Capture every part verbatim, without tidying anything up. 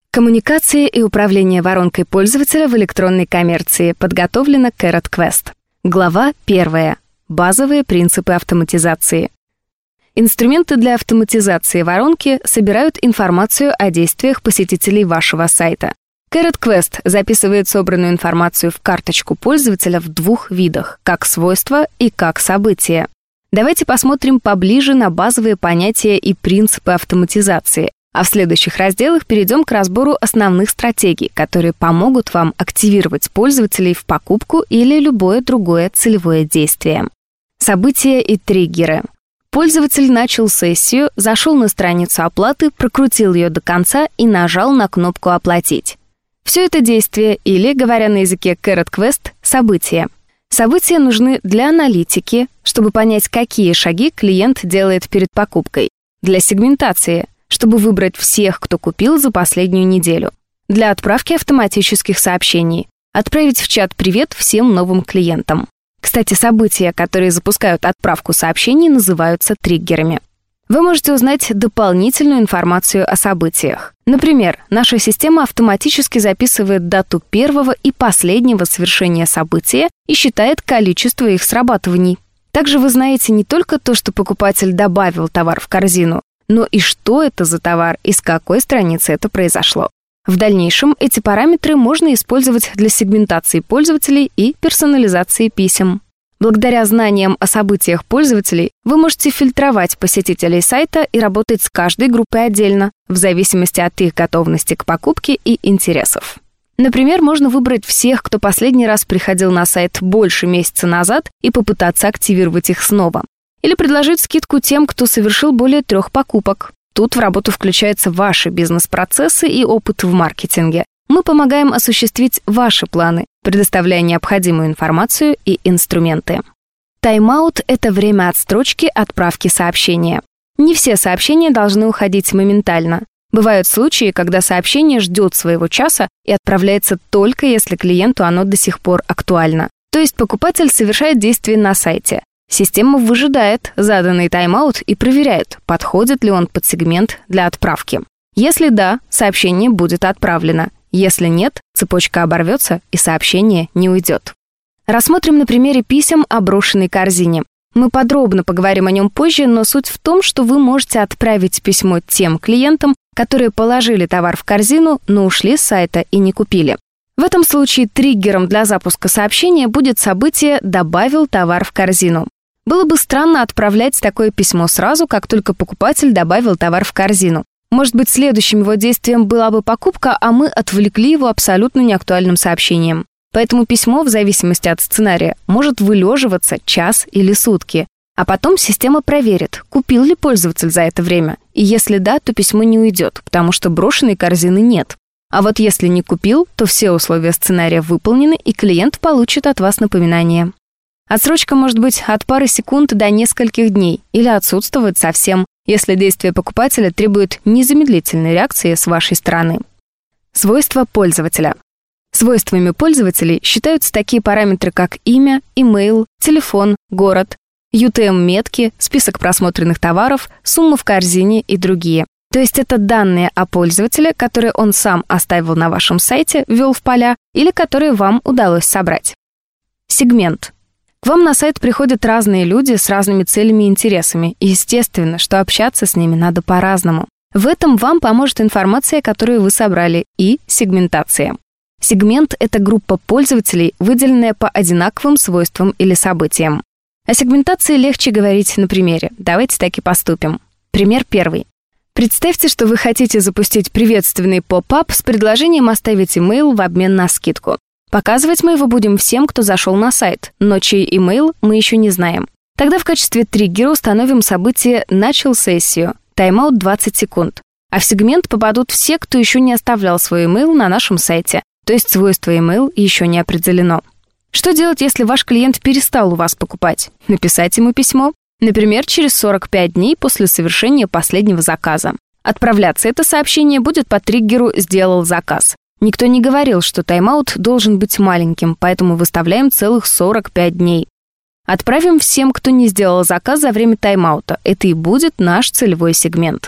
Коммуникации и управление воронкой пользователя в электронной коммерции подготовлено Carrot Quest. Глава первая. Базовые принципы автоматизации. Инструменты для автоматизации воронки собирают информацию о действиях посетителей вашего сайта. Carrot Quest записывает собранную информацию в карточку пользователя в двух видах, как свойства и как события. Давайте посмотрим поближе на базовые понятия и принципы автоматизации, а в следующих разделах перейдем к разбору основных стратегий, которые помогут вам активировать пользователей в покупку или любое другое целевое действие. События и триггеры. Пользователь начал сессию, зашел на страницу оплаты, прокрутил ее до конца и нажал на кнопку «Оплатить». Все это действие, или, говоря на языке Carrot Quest, события. События нужны для аналитики, чтобы понять, какие шаги клиент делает перед покупкой, для сегментации, чтобы выбрать всех, кто купил за последнюю неделю, для отправки автоматических сообщений, отправить в чат «Привет» всем новым клиентам. Кстати, события, которые запускают отправку сообщений, называются триггерами. Вы можете узнать дополнительную информацию о событиях. Например, наша система автоматически записывает дату первого и последнего совершения события и считает количество их срабатываний. Также вы знаете не только то, что покупатель добавил товар в корзину, но и что это за товар и с какой страницы это произошло. В дальнейшем эти параметры можно использовать для сегментации пользователей и персонализации писем. Благодаря знаниям о событиях пользователей вы можете фильтровать посетителей сайта и работать с каждой группой отдельно, в зависимости от их готовности к покупке и интересов. Например, можно выбрать всех, кто последний раз приходил на сайт больше месяца назад, и попытаться активировать их снова. Или предложить скидку тем, кто совершил более трех покупок. Тут в работу включаются ваши бизнес-процессы и опыт в маркетинге. Мы помогаем осуществить ваши планы, предоставляя необходимую информацию и инструменты. Тайм-аут – это время отстрочки отправки сообщения. Не все сообщения должны уходить моментально. Бывают случаи, когда сообщение ждет своего часа и отправляется только если клиенту оно до сих пор актуально. То есть покупатель совершает действие на сайте. Система выжидает заданный тайм-аут и проверяет, подходит ли он под сегмент для отправки. Если да, сообщение будет отправлено. Если нет, цепочка оборвется и сообщение не уйдет. Рассмотрим на примере писем о брошенной корзине. Мы подробно поговорим о нем позже, но суть в том, что вы можете отправить письмо тем клиентам, которые положили товар в корзину, но ушли с сайта и не купили. В этом случае триггером для запуска сообщения будет событие «добавил товар в корзину». Было бы странно отправлять такое письмо сразу, как только покупатель добавил товар в корзину. Может быть, следующим его действием была бы покупка, а мы отвлекли его абсолютно неактуальным сообщением. Поэтому письмо, в зависимости от сценария, может вылеживаться час или сутки. А потом система проверит, купил ли пользователь за это время. И если да, то письмо не уйдет, потому что брошенной корзины нет. А вот если не купил, то все условия сценария выполнены, и клиент получит от вас напоминание. Отсрочка может быть от пары секунд до нескольких дней или отсутствовать совсем, если действие покупателя требует незамедлительной реакции с вашей стороны. Свойства пользователя. Свойствами пользователей считаются такие параметры, как имя, имейл, телефон, город, ю ти эм-метки, список просмотренных товаров, сумма в корзине и другие. То есть это данные о пользователе, которые он сам оставил на вашем сайте, ввел в поля, или которые вам удалось собрать. Сегмент. К вам на сайт приходят разные люди с разными целями и интересами, и естественно, что общаться с ними надо по-разному. В этом вам поможет информация, которую вы собрали, и сегментация. Сегмент — это группа пользователей, выделенная по одинаковым свойствам или событиям. О сегментации легче говорить на примере. Давайте так и поступим. Пример первый. Представьте, что вы хотите запустить приветственный поп-ап с предложением оставить имейл в обмен на скидку. Показывать мы его будем всем, кто зашел на сайт, но чей имейл мы еще не знаем. Тогда в качестве триггера установим событие «начал сессию», тайм-аут двадцать секунд. А в сегмент попадут все, кто еще не оставлял свой имейл на нашем сайте, то есть свойство имейл еще не определено. Что делать, если ваш клиент перестал у вас покупать? Написать ему письмо. Например, через сорок пять дней после совершения последнего заказа. Отправляться это сообщение будет по триггеру «сделал заказ». Никто не говорил, что тайм-аут должен быть маленьким, поэтому выставляем целых сорок пять дней. Отправим всем, кто не сделал заказ за время тайм-аута. Это и будет наш целевой сегмент.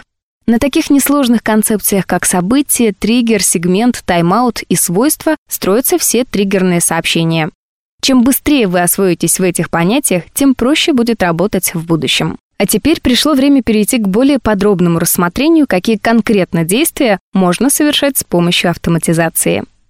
На таких несложных концепциях, как событие, триггер, сегмент, тайм-аут и свойства, строятся все триггерные сообщения. Чем быстрее вы освоитесь в этих понятиях, тем проще будет работать в будущем. А теперь пришло время перейти к более подробному рассмотрению, какие конкретно действия можно совершать с помощью автоматизации.